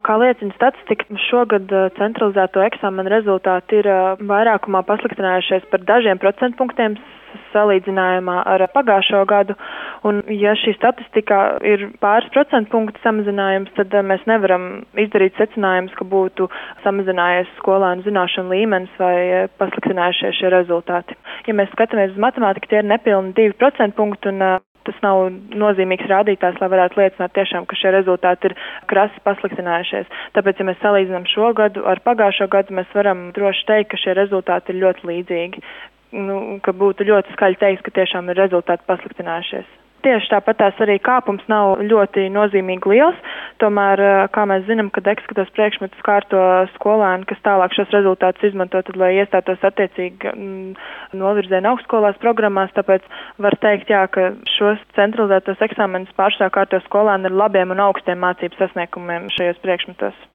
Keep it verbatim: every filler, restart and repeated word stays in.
Kā liecina statistika, šogad centralizēto eksāmenu rezultāti ir vairākumā pasliktinājušies par dažiem procentpunktiem salīdzinājumā ar pagājušo gadu. Un, ja šī statistika ir pāris procentpunktu samazinājums, tad mēs nevaram izdarīt secinājumus, ka būtu samazinājies skolēnu zināšanu līmenis vai pasliktinājušies šie rezultāti. Ja mēs skatāmies uz matemātiku, tie ir nepilni divi procentpunkti un tas nav nozīmīgs rādītājs, lai varētu liecināt tiešām, ka šie rezultāti ir krasi pasliktinājušies. Tāpēc, ja mēs salīdzinām šo gadu ar pagājušo gadu, mēs varam droši teikt, ka šie rezultāti ir ļoti līdzīgi. Nu, ka būtu ļoti skaļi teikt, ka tiešām ir rezultāti pasliktinājušies. Tieši tāpat tās arī kāpums nav ļoti nozīmīgi liels, tomēr, kā mēs zinām, kad ekskatos priekšmetus kārto skolēni, kas tālāk šos rezultātus izmanto, tad, lai iestātos attiecīgi novirzienu augstskolās programmās, tāpēc var teikt, jā, ka šos centralizētos eksāmenus pārsvarā kārto skolēni ar labiem un augstiem mācību sasniegumiem šajos priekšmetos.